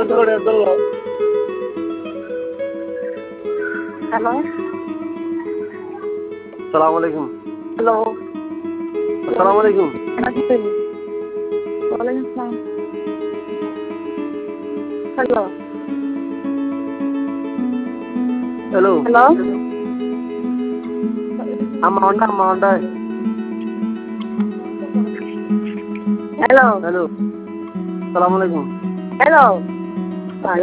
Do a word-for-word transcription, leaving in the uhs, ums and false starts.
Hello আসসালামু আলাইকুম। Hello আসসালামু আলাইকুম। ওয়ালাইকুম আসসালাম। হ্যালো হ্যালো হ্যালো আম্মা হন্ডা আম্মা হন্ডা হ্যালো হ্যালো আসসালামু আলাইকুম। হ্যালো